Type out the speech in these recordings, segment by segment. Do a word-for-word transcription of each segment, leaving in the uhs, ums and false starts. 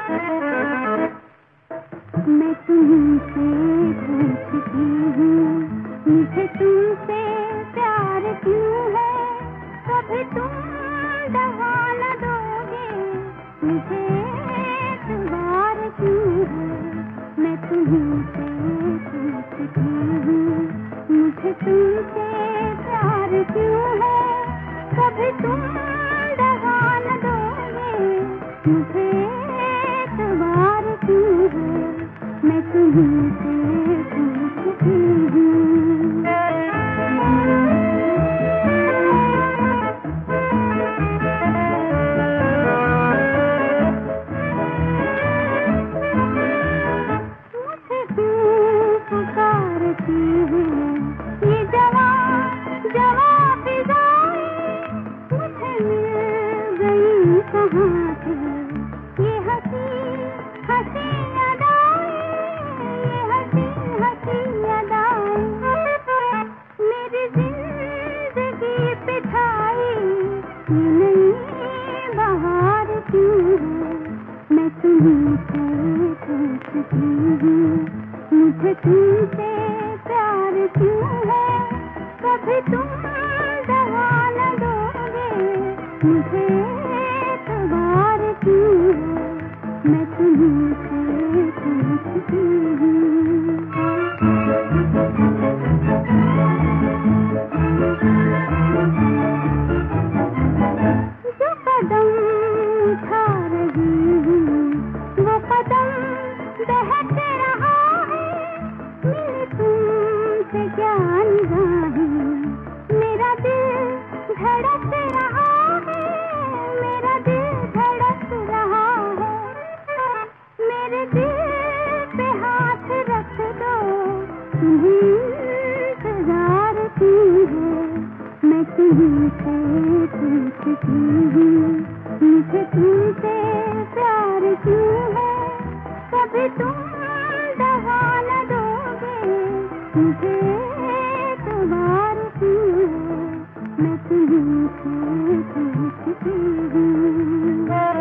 मैं तुमसे पूछती हूँ, मुझे तुमसे प्यार क्यों है? कभी तुम दवा न दोगे, मुझे एतबार क्यों है? मैं तुमसे पूछती हूँ, मुझे तुमसे प्यार क्यों है? कभी तुम दवा न दोगे, मुझे एतबार क्यों है? मैं तुमसे पूछती हूँ। मुझे क्यों पुकारती है ये जवान जवान फिजाएं? मुझे मिल गई कहाँ से ये हंसी हंसी अदाएं? ये हंसी हंसी अदाएं मेरी जिंदगी पे छाई ये नई बहार क्यों है? मैं तुमसे पूछती हूँ, मुझे तुमसे प्यार क्यों है? कभी तुम दवा न दोगे, मुझे एतबार क्यों है? मैं तुमसे पूछती हूँ। जो कदम उठा रही हूँ, वो कदम बहक रहा है। मिली तुमसे क्या निगाहें, मेरा दिल धड़क रहा है। मेरा दिल धड़क रहा है। मेरे दिल पे हाथ रख दो, तुम्हें इंतजार क्यों है? मैं तुमसे पूछती हूँ, मुझे तुमसे प्यार क्यों है? कभी तुम दवा न दोगे, मुझे एतबार क्यों है? मैं तुमसे पूछती हूँ।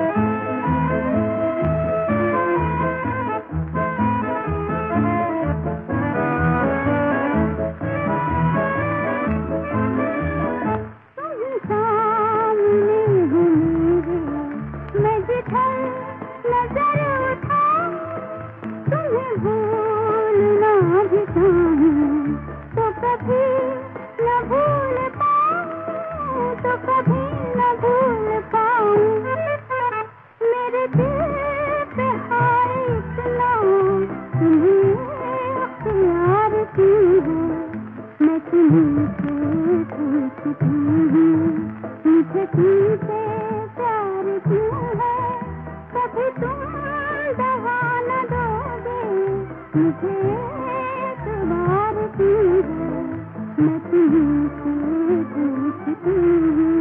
तुम सामने हो मेरे, मैं जिधर नजर उठाऊं, तुम्हें भूलना भी चाहूं तो कभी न भूल पाऊं, तो कभी न भूल पाऊं। मेरे दिल पे हाय इतना तुम्हें अख्तियार क्यों है? मैं तुमसे पूछती हूँ, मुझे तुमसे प्यार क्यों है? कभी तुम दवा न दोगे, मुझे एतबार क्यों है? मैं तुमसे पूछती हूँ।